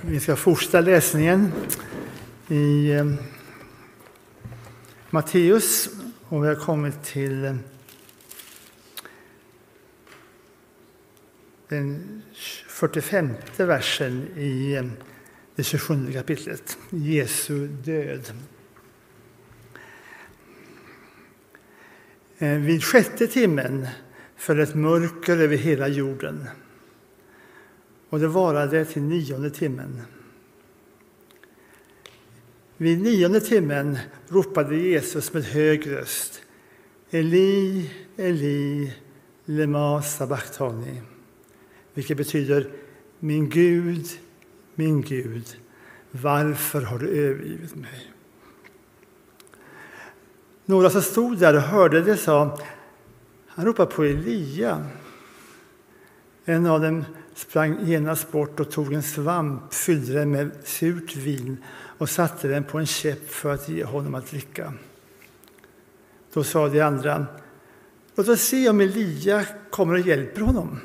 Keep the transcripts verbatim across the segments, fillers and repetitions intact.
Vi ska fortsätta läsningen i eh, Matteus och vi har kommit till eh, den fyrtiofemte versen i eh, det tjugosjunde kapitlet, Jesu död. Eh, vid sjätte timmen föll ett mörker över hela jorden. Och det varade till nionde timmen. Vid nionde timmen ropade Jesus med hög röst: Eli, Eli, lema sabachthani. Vilket betyder: min Gud, min Gud, varför har du övergivit mig? Några som stod där och hörde det sa: han ropar på Elia. En av dem sprang genast bort och tog en svamp, fyllde den med surt vin och satte den på en käpp för att ge honom att dricka. Då sa de andra: låt oss se om Elia kommer och hjälper honom.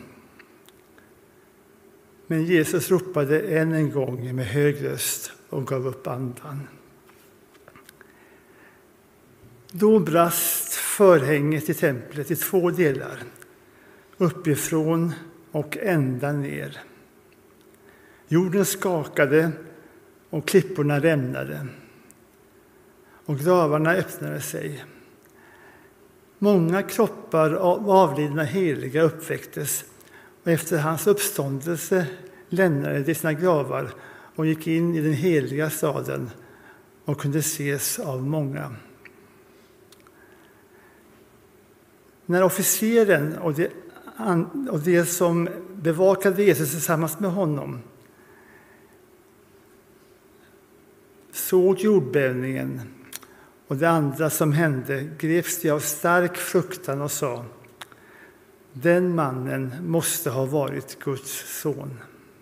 Men Jesus ropade än en gång med hög röst och gav upp andan. Då brast förhänget i templet i två delar, uppifrån och ända ner. Jorden skakade och klipporna rämnade och gravarna öppnade sig. Många kroppar av avlidna heliga uppväcktes och efter hans uppståndelse lämnade de sina gravar och gick in i den heliga staden och kunde ses av många. När officeren och de, och de som bevakade Jesus tillsammans med honom såg jordbävningen och det andra som hände, greps de av stark fruktan och sa: den mannen måste ha varit Guds son.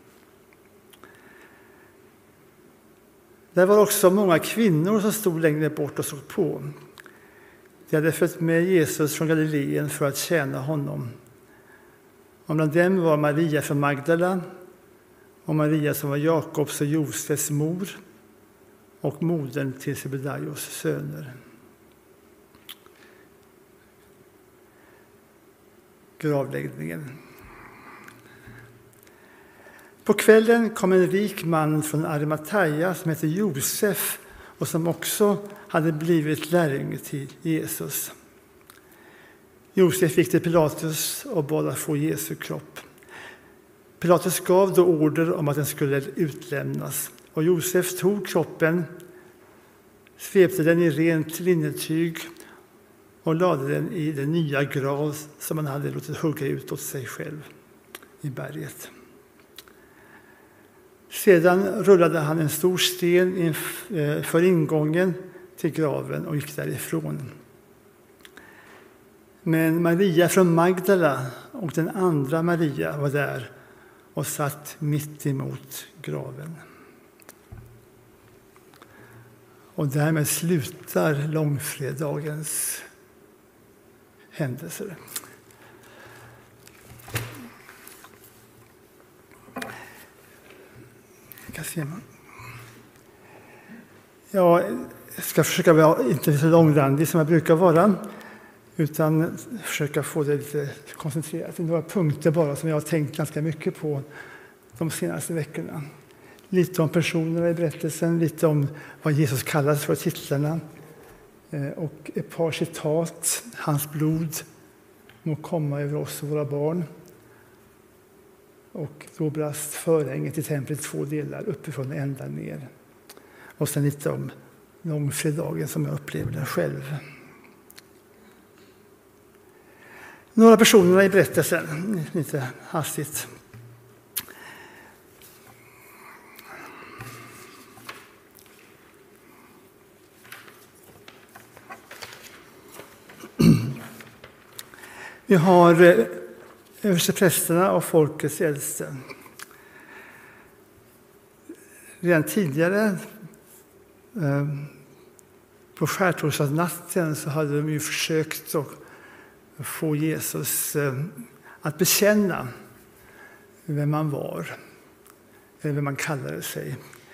Där var också många kvinnor som stod längre bort och såg på. De hade följt med Jesus från Galileen för att tjäna honom. Och bland dem var Maria från Magdala och Maria som var Jakobs och Josefs mor och modern till Sebedaios söner. Gravläggningen. På kvällen kom en rik man från Arimathea som hette Josef och som också hade blivit lärjunge till Jesus. Josef gick till Pilatus och bad att få Jesu kropp. Pilatus gav då order om att den skulle utlämnas. Och Josef tog kroppen, svepte den i rent linnetyg och lade den i den nya grav som han hade låtit hugga ut åt sig själv i berget. Sedan rullade han en stor sten för ingången till graven och gick därifrån. Men Maria från Magdala och den andra Maria var där och satt mitt emot graven. Och därmed slutar långfredagens händelser. Kan se man. Ja, jag ska försöka vara inte så långrandig som jag brukar vara, utan försöka få det lite koncentrerat. Det är några punkter bara som jag har tänkt ganska mycket på de senaste veckorna. Lite om personerna i berättelsen, lite om vad Jesus kallas för titlarna och ett par citat. Hans blod må komma över oss och våra barn. Och då brast förhänget i templet i två delar, uppifrån och ända ner. Och sen lite om långfredagen som jag upplevde den själv. Några personer i berättelsen, lite hastigt. Vi har översteprästerna och folkets äldste. Redan tidigare på skärtorsdagsnatten så hade de ju försökt att få Jesus att bekänna vem han var. eller vad man kallade sig.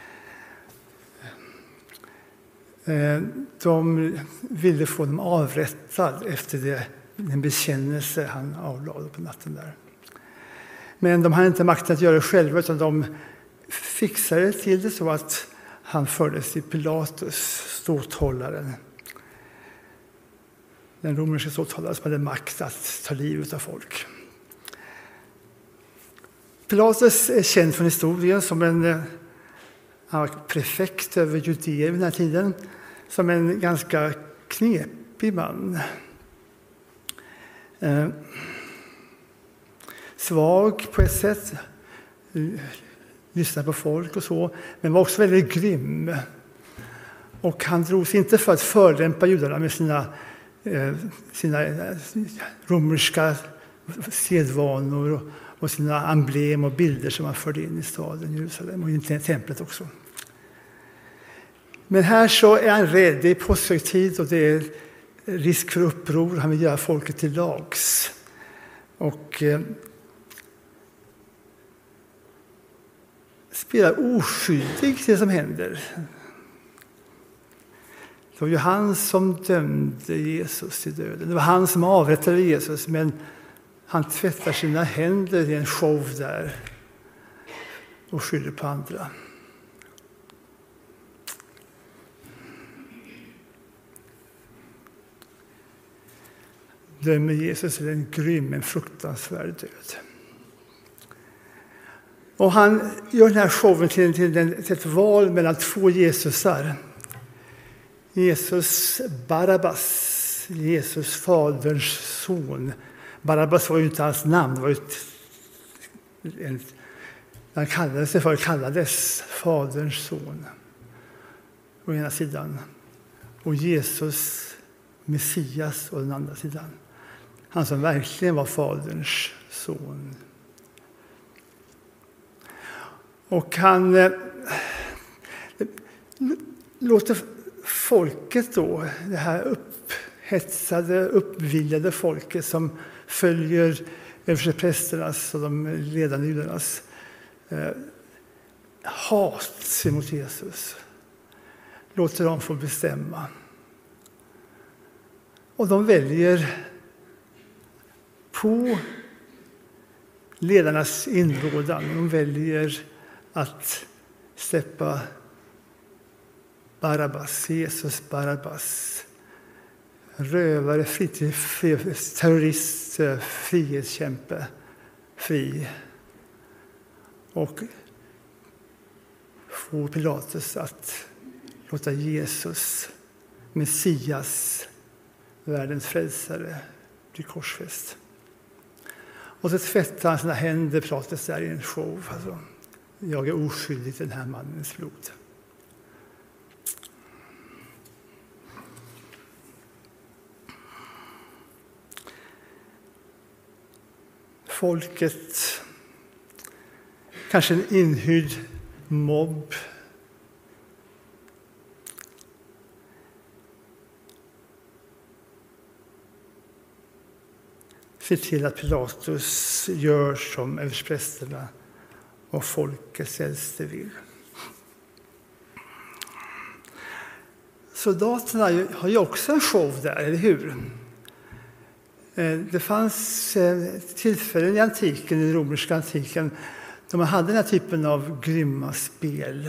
De ville få dem avrättad efter det, den bekännelse han avlade på natten där. Men de hade inte makten att göra det själva, utan de fixade till det så att han fördes till Pilatus, ståthållaren. Den romerska ståthållaren som hade makt att ta livet av folk. Pilatus är känd från historien som en han var prefekt över Judeen vid den här tiden, som en ganska knepig man. Eh, svag på ett sätt, lyssnade på folk och så, men var också väldigt grym. Och han drog sig inte för att förolämpa judarna med sina, eh, sina romerska sedvanor och, och sina emblem och bilder som han förde in i staden Jerusalem och in till templet också. Men här så är han rädd, det är påskhögtid och det är risk för uppror, han vill göra folket till lags. Och eh, spelar oskyldig det som händer. Det var ju han som dömde Jesus till döden. Det var han som avrättade Jesus, men han tvättar sina händer i en show där och skyller på andra. Dömer Jesus till en grym, en fruktansvärd död. Och han gör den här showen till, till, till ett val mellan två Jesusar. Jesus Barabbas, Jesus faderns son. Barabbas var ju inte hans namn, det var ju ett, en, han kallades sig för, kallades faderns son. Å ena sidan. Och Jesus, Messias, å den andra sidan. Han som verkligen var faderns son. Och han eh, låter folket då, det här upphetsade, uppviljade folket som följer översteprästernas och de ledande judarnas eh, hat mot Jesus. Låter dem få bestämma. Och de väljer på ledarnas inrådan, de väljer att släppa Barabbas, Jesus Barabbas, rövare, fritid, terrorist, frihetskämpe, fri. Och få Pilatus att låta Jesus, Messias, världens frälsare, bli korsfäst. Och så tvättar han sina händer, Pilatus där i en show. Alltså, jag är oskyldig till den här mannens blod. Folket, kanske en inhyrd mobb, se till att Pilatus gör som översteprästerna och folkets äldste vill. Soldaterna har ju också en show där, eller hur? Det fanns tillfällen i antiken, i den romerska antiken, då man hade den här typen av grymma spel.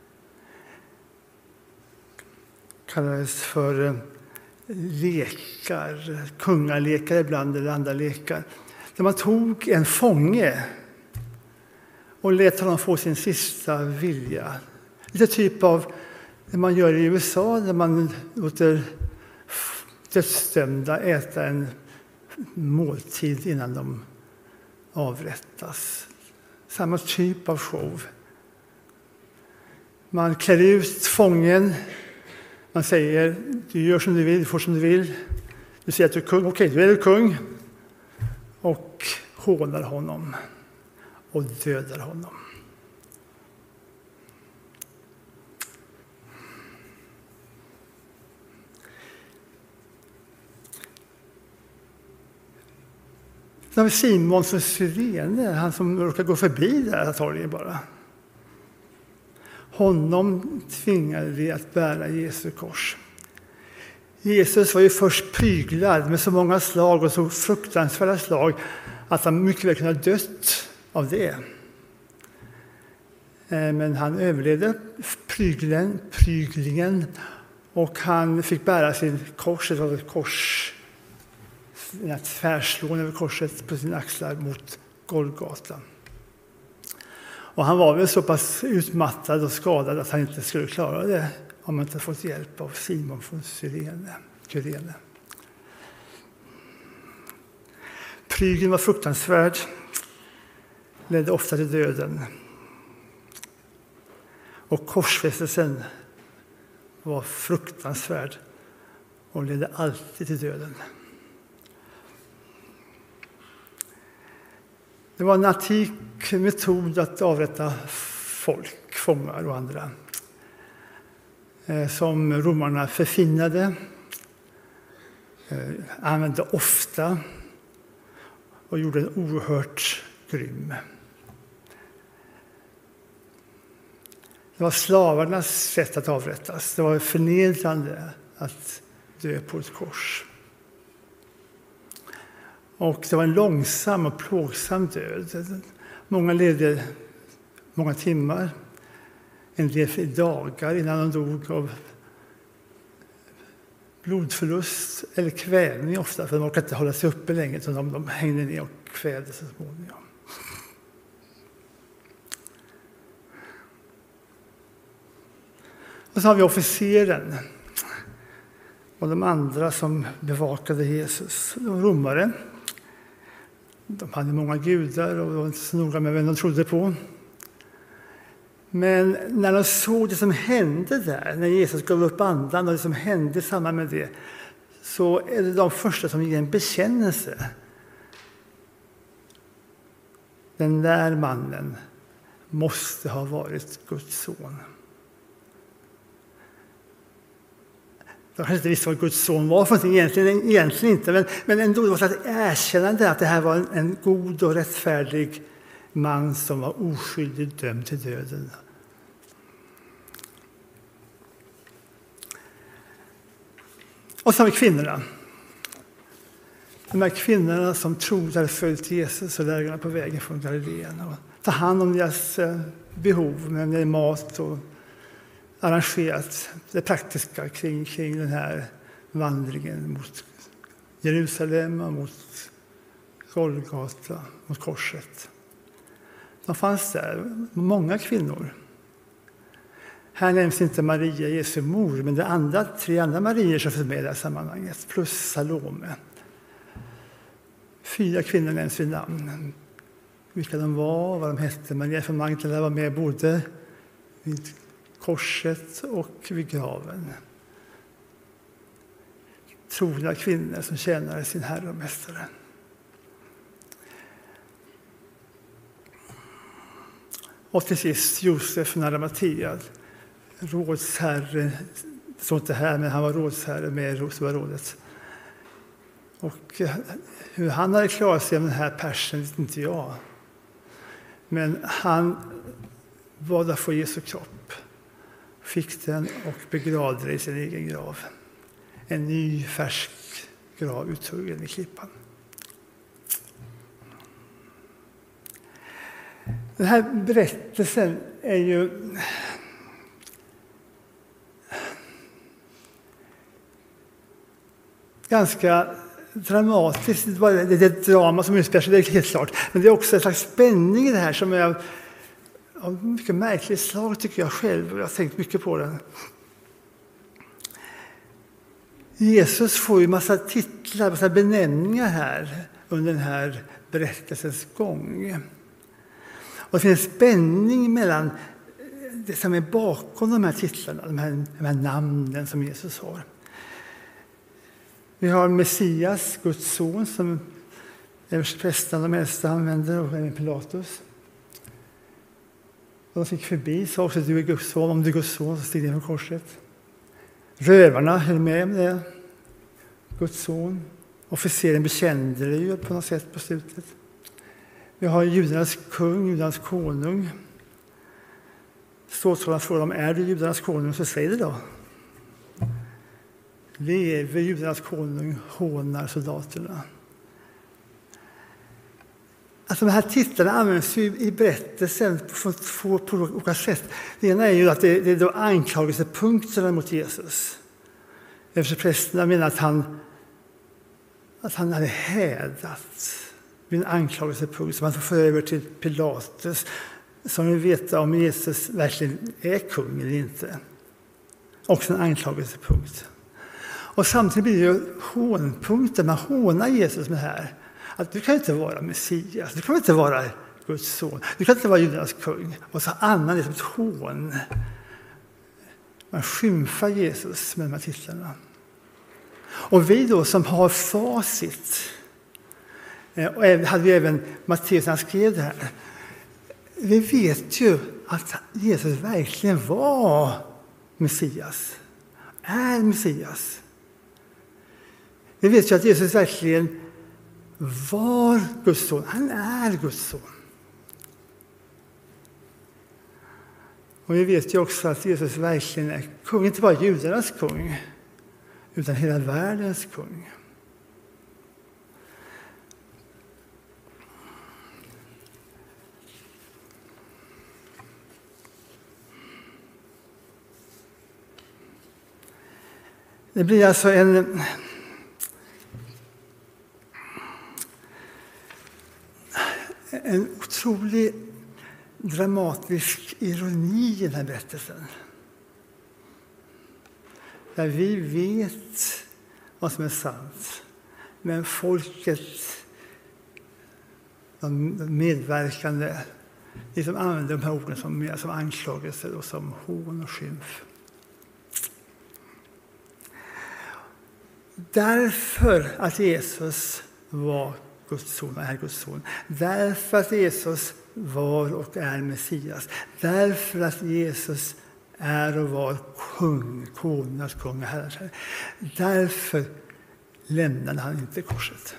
Kallades för lekar, kungalekar ibland eller andra lekar. Där man tog en fånge och lät honom få sin sista vilja. Lite typ av det man gör i U S A, där man låter dödsdömda äta en måltid innan de avrättas. Samma typ av show. Man klär ut fången. Man säger, du gör som du vill, du får som du vill. Du säger att du är kung, okej, du är kung. Och hånar honom. Och dödar honom. När vi Simon från Cyrene, han som råkar gå förbi där torget bara. Honom tvingade vi att bära Jesu kors. Jesus var ju först pryglad med så många slag och så fruktansvärda slag att han mycket väl kunde ha dött av det. Men han överlevde pryglingen, pryglingen och han fick bära sin kors, ett kors, en tvärslån över korset på sin axlar mot Golgata. Och han var väl så pass utmattad och skadad att han inte skulle klara det om han inte fått hjälp av Simon från Cyrene. Kyrene. Prygeln var fruktansvärd, ledde ofta till döden. Och korsfästelsen var fruktansvärd och ledde alltid till döden. Det var en antik metod att avrätta folk, fångar och andra, som romarna förfinade, använde ofta och gjorde en oerhört grym. Det var slavarnas sätt att avrättas. Det var förnedrande att dö på ett kors. Och det var en långsam och plågsam död. Många levde många timmar, en del dagar innan de dog av blodförlust eller kvävning ofta, för de orkade inte hålla sig uppe länge, så de, de hängde ner och kvävde så småningom. Och så har vi officeren och de andra som bevakade Jesus, de romare. De hade många gudar och var inte så noga med vem de trodde på. Men när de såg det som hände där, när Jesus gav upp andan och det som hände i samband med det, så är det de första som ger en bekännelse. Den där mannen måste ha varit Guds son. De kanske inte visste vad Guds son var för någonting, egentligen, egentligen inte, men, men ändå det var ett erkännande att det här var en, en god och rättfärdig man som var oskyldigt dömd till döden. Och så har vi kvinnorna. De här kvinnorna som trodde hade följt Jesus och lärjungarna på vägen från Galileen och ta hand om deras behov med mat och arrangerat det praktiska kring, kring den här vandringen mot Jerusalem och mot Golgata, mot korset. De fanns där, många kvinnor. Här nämns inte Maria, Jesu mor, men det är andra, tre andra Marier som finns med i det här sammanhanget, plus Salome. Fyra kvinnor nämns vid namn. Vilka de var, vad de hette. Maria från Magdala var med både vid korset och vid graven. Trogna kvinnor som tjänade sin herre och mästare. Och till sist Josef från Arimatea, rådsherre, det står inte här, men han var rådsherre med Rosenrådet. Och hur han hade klarat sig med den här persen vet inte jag. Men han bad att få Jesu kropp, fick den och begravde den i sin egen grav. En ny färsk grav uthuggen i klippan. Den här berättelsen är ju ganska dramatiskt. Det är ett drama som utspelar sig, det är helt klart. Men det är också en slags spänning i det här som är av mycket märkligt slag tycker jag själv. Jag har tänkt mycket på den. Jesus får ju massa titlar, massa benämningar här under den här berättelsens gång. Och det finns en spänning mellan det som är bakom de här titlarna, de här, de här namnen som Jesus har. Vi har Messias, Guds son, som översteprästen de äldsta använder, och även Pilatus. Och de fick förbi, sa också du är Guds son, om du är Guds son så stig ner från korset. Rövarna höll med om det, Guds son. Officeren bekände det ju på något sätt på slutet. Vi har judarnas kung, judarnas konung. Ståthållaren frågar dem, är du judarnas konung? Så säger det då. Lever judarnas konung, hånar soldaterna. Alltså de här titlarna används ju i berättelsen på två på olika sätt. Det ena är ju att det, det är då anklagelsepunkterna mot Jesus. Eftersom prästerna menar att han, att han hade hädat vid en anklagelsepunkt som han får föra över till Pilatus, som vill veta om Jesus verkligen är kung eller inte. Också en anklagelsepunkt. Och samtidigt blir det ju hånpunkter. Man hånar Jesus med det här. Att du kan inte vara Messias, du kan inte vara Guds son, du kan inte vara judarnas kung. Och så annan det som ett hån. Man skymfar Jesus med de här titlarna. Och vi då som har facit, och hade vi även Matteus när han skrev det här, vi vet ju att Jesus verkligen var Messias, är Messias. Vi vet ju att Jesus verkligen var Guds son. Han är Guds son. Och vi vet ju också att Jesus verkligen är kung, inte bara judarnas kung, utan hela världens kung. Det blir alltså en en otrolig dramatisk ironi i den här berättelsen. Där vi vet vad som är sant, men folket, de medverkande, liksom använder de här orden som, som anklagelser och som hån och skymf. Därför att Jesus var Guds son och är Guds son. Därför att Jesus var och är Messias. Därför att Jesus är och var kung, konungens kung och herre. Därför lämnade han inte korset.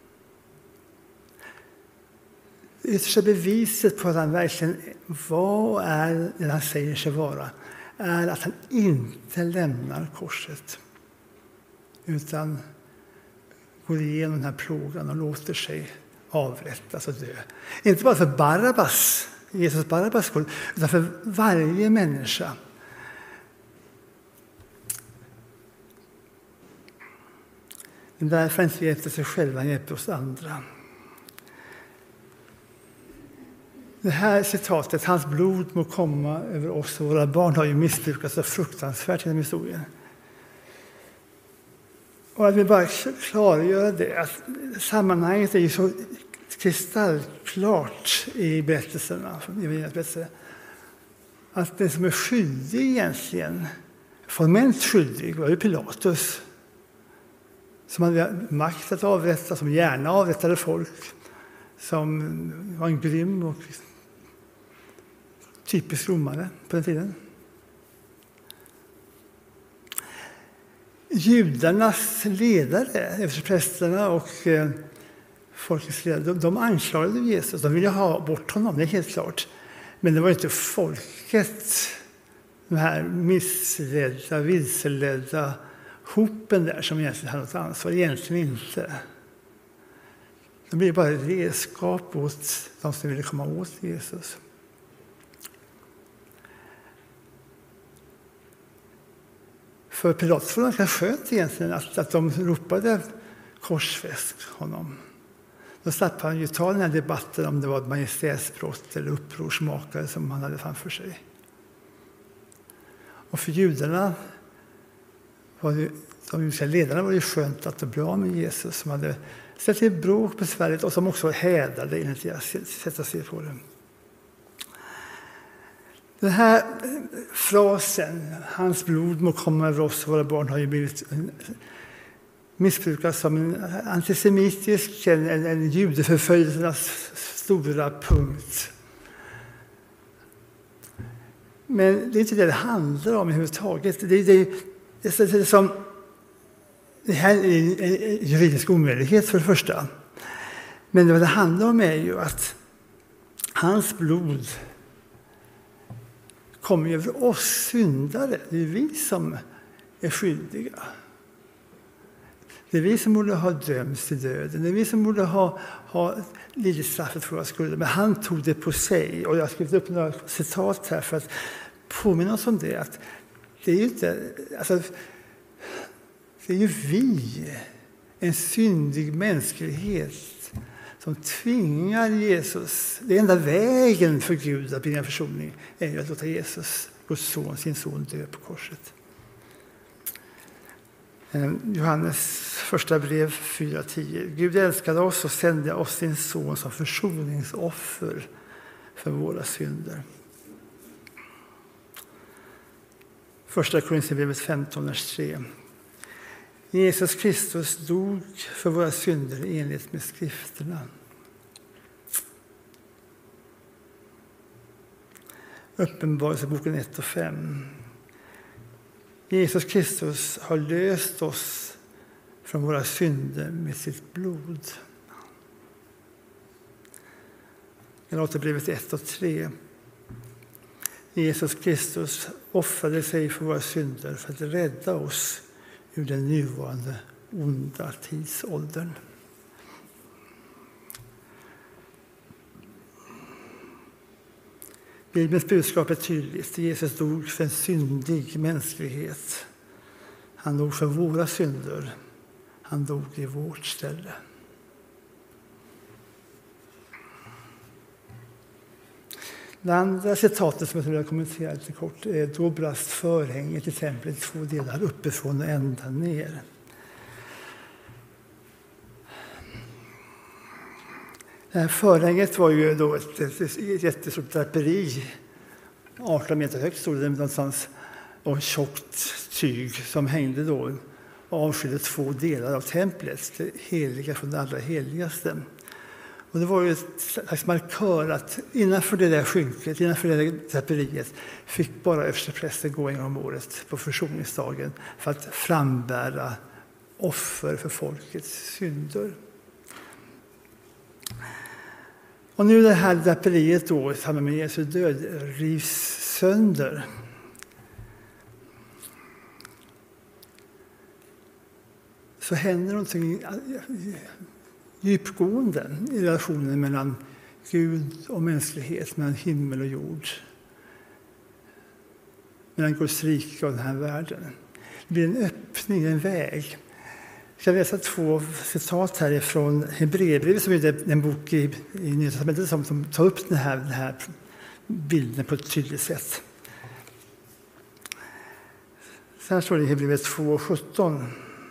Det yttersta beviset på att han verkligen var och är det han säger sig vara är att han inte lämnar korset, utan går igenom den här plågan och låter sig avrättas och dö. Inte bara för Barabbas, Jesus Barabbas skull, utan för varje människa. Men därför inte hjälpte sig själva, han hjälpte oss andra. Det här citatet, hans blod må komma över oss och våra barn, har ju missbrukats så fruktansvärt genom historien. Och jag vill bara klargöra det, att sammanhanget är ju så kristallklart i berättelserna, att den som är skyldig egentligen, formellt skyldig, var ju Pilatus, som hade makt att avrätta, som gärna avrättade folk, som var en grym och typisk romare på den tiden. Judarnas ledare, översteprästerna och eh, folkets ledare, de, de anklagade Jesus. De ville ha bort honom, det är helt klart. Men det var inte folket, de här missledda, vilseledda hopen där, som egentligen hade något ansvar. Egentligen inte. De blev bara ett redskap åt de som ville komma åt Jesus. För Pilatus var det ganska skönt egentligen att, att de ropade korsfäst honom. Då slapp han ju ta den här debatten om det var ett majestätsbrott eller upprorsmakare som han hade framför sig. Och för judarna var det, de judiska ledarna, var det skönt att det var bra med Jesus, som hade ställt till bråk på Sverige och som också hädade enligt deras sätt att se på det. Den här frasen, hans blod må komma över oss och våra barn, har ju blivit missbrukad som en antisemitisk, en, en, en judeförföljelsernas stora punkt. Men det är inte det det handlar om överhuvudtaget. Det, det, det, det, det, det, som, det här är en juridisk omöjlighet för det första. Men det, vad det handlar om är ju att hans blod kommer över oss syndare. Det är vi som är skyldiga. Det är vi som borde ha dömts till döden. Det är vi som borde ha, ha lidit straffet för våra skulder. Men han tog det på sig. Och jag har skrivit upp några citat här för att påminna oss om det. Att det är ju inte... Alltså, det är ju vi, en syndig mänsklighet, som tvingar Jesus. Det enda vägen för Gud att bringa försoning är ju att låta Jesus, Guds son, sin son, dö på korset. Johannes första brev fyra tio. Gud älskade oss och sände oss sin son som försoningsoffer för våra synder. Första Korinthierbrevet femton, vers tre. Jesus Kristus dog för våra synder i enlighet med skrifterna. Uppenbarelseboken ett och fem. Jesus Kristus har löst oss från våra synder med sitt blod. Galaterbrevet ett och tre. Jesus Kristus offrade sig för våra synder för att rädda oss ur den nuvarande onda tidsåldern. Bibelns budskap är tydligt. Jesus dog för en syndig mänsklighet. Han dog för våra synder. Han dog i vårt ställe. Det andra citatet som jag vill kommentera lite kort är: då brast förhänget i templet i två delar, uppifrån och ända ner. Det här förhänget var ju då ett, ett, ett jättestort draperi, arton meter högt stod det någonstans, och tjockt tyg som hängde då och avskilde två delar av templet, det heliga från det allra heligaste. Och det var ju ett slags markör att innanför det där skynket, innanför det där draperiet, fick bara översteprästen gå en gång om året på försoningsdagen för att frambära offer för folkets synder. Och nu det här draperiet då, i samband med Jesu död, rivs sönder. Så händer någonting djupgående i relationen mellan Gud och mänsklighet, mellan himmel och jord, mellan Guds rike och den här världen. Det blir en öppning, en väg. Jag ska läsa två citat härifrån Hebreerbrevet, som är en bok i, i Nya testamentet som, som tar upp den här, den här bilden på ett tydligt sätt. Så här står det i Hebreerbrevet två sjutton.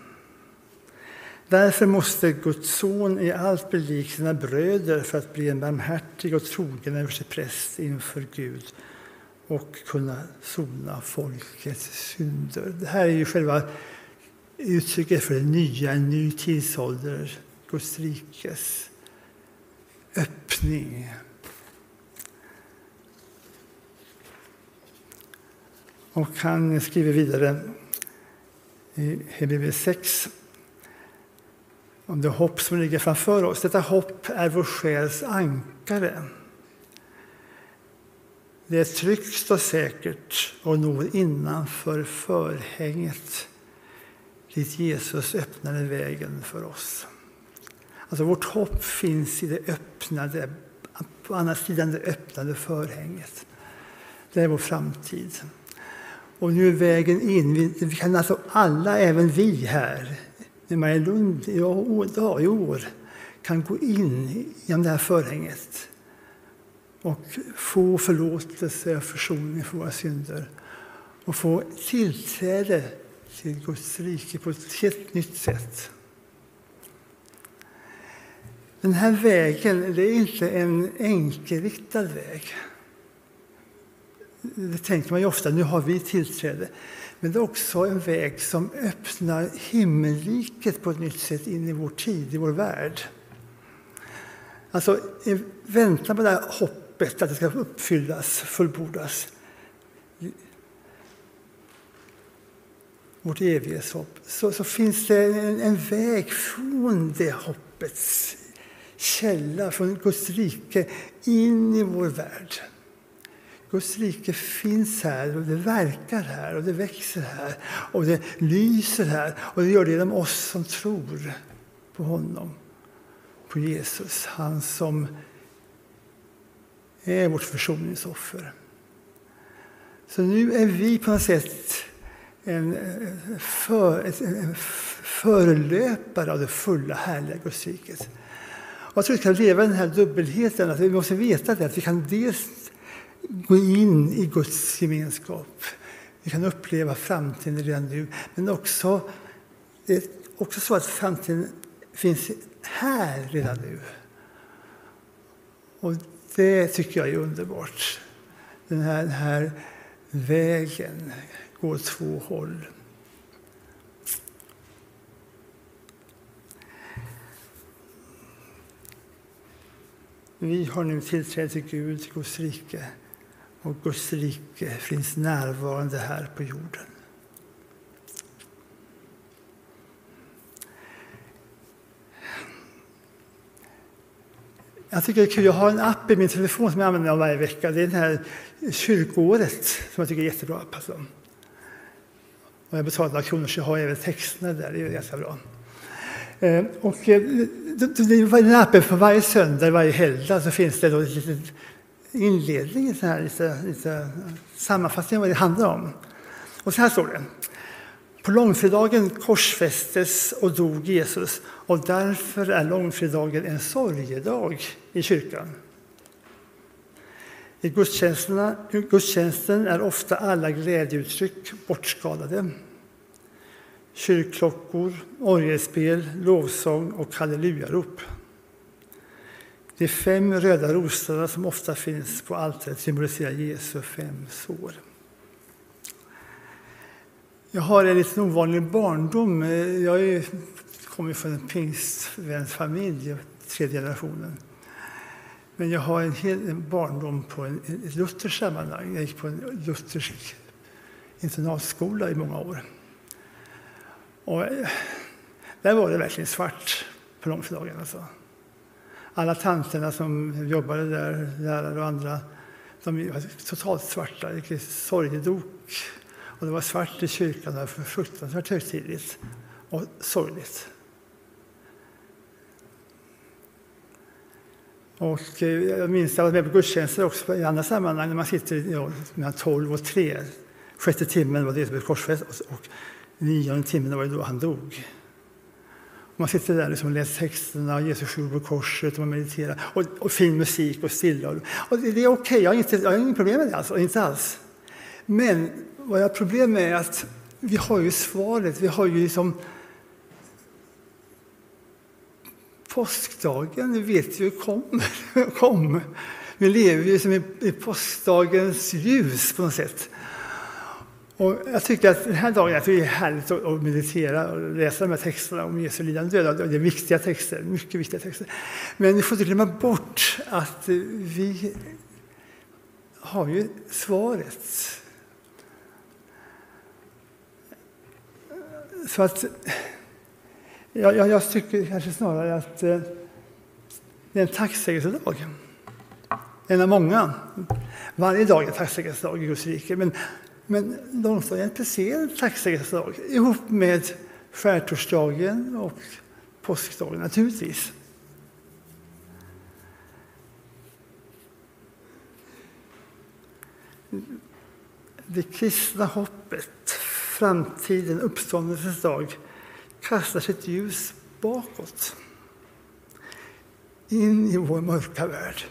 Därför måste Guds son i allt bli lik sina bröder för att bli en barmhärtig och trogen överstepräst inför Gud och kunna sona folkets synder. Det här är ju själva uttrycket för en nya, en ny tidsålder, Guds rikes öppning. Och han skriver vidare i Hebreerbrevet sex om det hopp som ligger framför oss. Detta hopp är vår själs ankare. Det är tryggt och säkert och når innanför förhänget dit Jesus öppnade vägen för oss. Alltså vårt hopp finns i det öppnade, på andra sidan det öppnade förhänget. Det är vår framtid. Och nu är vägen in. Vi kan alltså alla, även vi här i Marielund i år, i år kan gå in genom det här förhänget och få förlåtelse och försoning för våra synder och få tillträde till Guds rike på ett helt nytt sätt. Den här vägen, det är inte en enkelriktad väg. Det tänker man ju ofta, nu har vi tillträde. Men det är också en väg som öppnar himmelriket på ett nytt sätt in i vår tid, i vår värld. Alltså, i väntan på det här hoppet att det ska uppfyllas, fullbordas. Vårt evighetshopp. Så, så finns det en, en väg från det hoppets källa, från Guds rike, in i vår värld. Guds rike finns här och det verkar här och det växer här och det lyser här. Och det gör det genom oss som tror på honom, på Jesus. Han som är vårt försoningsoffer. Så nu är vi på något sätt en, för, en förelöpare av det fulla härliga Guds riket. Och jag tror att vi kan leva den här dubbelheten, att vi måste veta det, att vi kan dels gå in i Guds gemenskap. Vi kan uppleva framtiden redan nu, men också, det är också så att framtiden finns här redan nu. Och det tycker jag är underbart. Den här, den här vägen går två håll. Vi har nu tillträde till Gud, till Guds rike. Och Guds rike finns närvarande här på jorden. Jag tycker det är kul. Jag har en app i min telefon som jag använder varje vecka. Det är den här kyrkoåret som jag tycker är jättebra app. Alltså. Och jag betalar några kronor så jag har även texterna där. Det är ganska bra. Eh, och eh, den appen för varje söndag, varje helgdag så finns det då ett litet inledning, så här, lite, lite sammanfattning av vad det handlar om. Och så här står det. På långfredagen korsfästes och dog Jesus, och därför är långfredagen en sorgedag i kyrkan. I gudstjänsterna, gudstjänsten är ofta alla glädjeuttryck bortskalade. Kyrkklockor, orgelspel, lovsång och hallelujarop. De fem röda rosorna som ofta finns på altaret symboliserar Jesu fem sår. Jag har en lite ovanlig barndom. Jag är, kommer från en pingstvännsfamilj, tredje generationen. Men jag har en hel barndom på en, ett luthersk sammanhang. Jag gick på en luthersk internatskola i många år. Och där var det verkligen svart på långfredagen. Alltså. Alla tanterna som jobbade där, lärare och andra, de var totalt svarta. Det var sorgedok. Och det var svart i kyrkan, det var fruktansvärt högtidligt och sorgligt. Och jag minns att jag var med på gudstjänster också i andra sammanhang när man sitter ja, mellan tolv och tre. Sjätte timmen var det som blev korsfäst och nionde timmen var det då han dog. Och man sitter där liksom och läser texterna, Jesus själv på korset och man mediterar. Och, och fin musik och stilla. Och, och det, det är okej, jag har inte, jag har inget problem med det alltså, inte alls. Men vad jag har problem med är att vi har ju svaret, vi har ju liksom påskdagen, vi vet ju kommer, kom. Vi lever ju som i, i påskdagens ljus på något sätt. Och jag tycker att den här dagen att det är härligt att meditera och läsa de här texterna om Jesu lidande död. Det är viktiga texter, mycket viktiga texter. Men vi får inte glömma bort att vi har ju svaret. Så att jag, jag, jag tycker kanske snarare att eh, det är en tacksägelsedag. En av många. Varje dag är en tacksägelsedag i Guds rike. Men, men långfredagen är precis en tacksägelsedag ihop med skärtorsdagen och påskdagen naturligtvis. Det kristna hoppet, framtiden, uppståndelsens dag, kastar sitt ljus bakåt. In i vår mörka värld.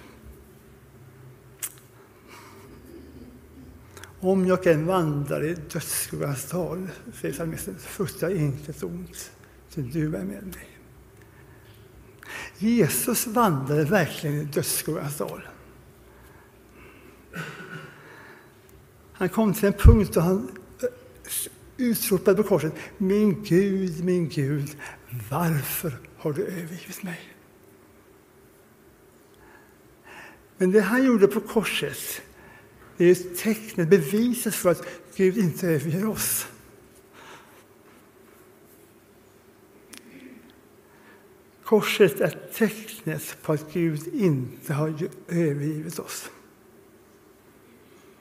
Om jag än vandrar i dödsskuggans dal, säger psalmisten, fruktar jag intet ont, till du är med mig. Jesus vandrade verkligen i dödsskuggans dal. Han kom till en punkt då han utropade på korset: min Gud, min Gud, varför har du övergivit mig? Men det han gjorde på korset, det är ett tecknet, beviset för att Gud inte överger oss. Korset är tecknet på att Gud inte har övergivit oss.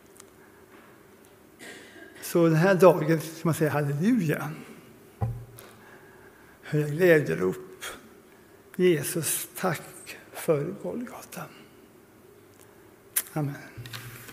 Så den här dagen ska man säga halleluja. Höja glädjerop. Jesus, tack för Golgata. Amen.